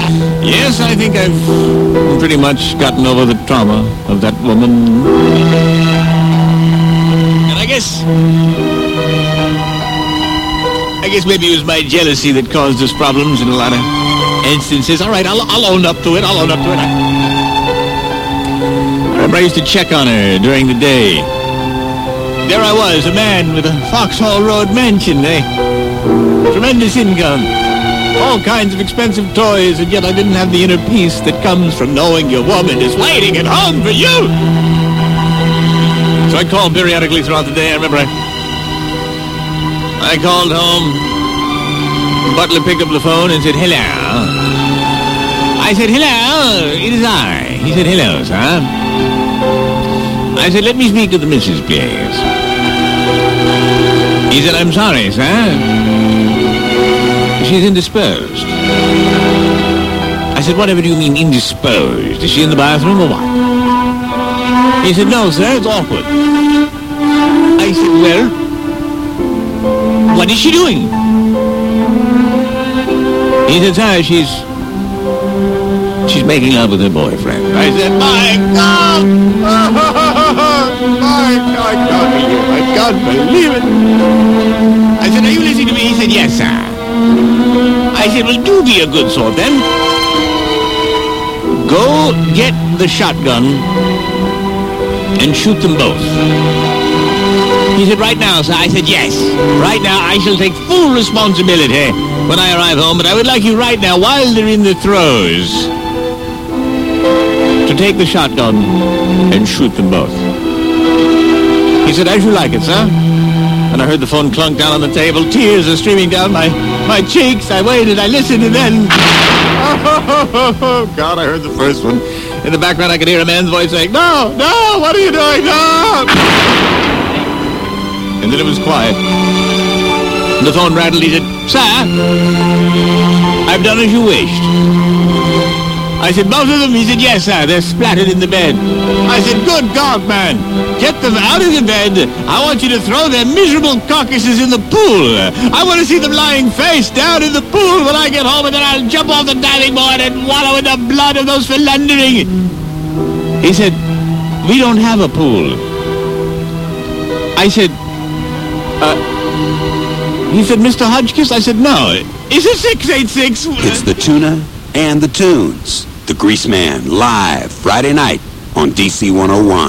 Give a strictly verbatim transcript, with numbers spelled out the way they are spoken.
Yes, I think I've pretty much gotten over the trauma of that woman. And I guess... I guess maybe it was my jealousy that caused us problems in a lot of instances. All right, I'll, I'll own up to it. I'll own up to it. I, I remember I used to check on her during the day. There I was, a man with a Foxhall Road mansion, eh? Tremendous income. All kinds of expensive toys, and yet I didn't have the inner peace that comes from knowing your woman is waiting at home for you. So I called periodically throughout the day. I remember I, I called home. The butler picked up the phone and said, hello. I said, hello, it is I. He said, hello, sir. I said, let me speak to the missus, please. He said, I'm sorry, sir. She's indisposed. I said, whatever do you mean indisposed? Is she in the bathroom or what? He said, no, sir, it's awkward. I said, well, what is she doing? He said, sir, she's... she's making love with her boyfriend. I said, my God! My God, I can't believe it. I can't believe it. I said, are you listening to me? He said, yes, sir. I said, well, do be a good sort then. Go get the shotgun and shoot them both. He said, right now, sir. I said, yes. Right now, I shall take full responsibility when I arrive home, but I would like you right now, while they're in the throes, to take the shotgun and shoot them both. He said, as you like it, sir. And I heard the phone clunk down on the table. Tears are streaming down my, my cheeks. I waited, I listened, and then... Oh, God, I heard the first one. In the background, I could hear a man's voice saying, no, no, what are you doing? No! And then it was quiet. The phone rattled. He said, sir, I've done as you wished. I said, both of them? He said, yes, sir. They're splattered in the bed. I said, good God, man. Get them out of the bed. I want you to throw their miserable carcasses in the pool. I want to see them lying face down in the pool when I get home, and then I'll jump off the diving board and wallow in the blood of those philandering. He said, we don't have a pool. I said, uh, he said, Mister Hodgkiss? I said, no. Is it six eight six? It's the tuna and the tunes. The Greaseman, live Friday night on D C one oh one.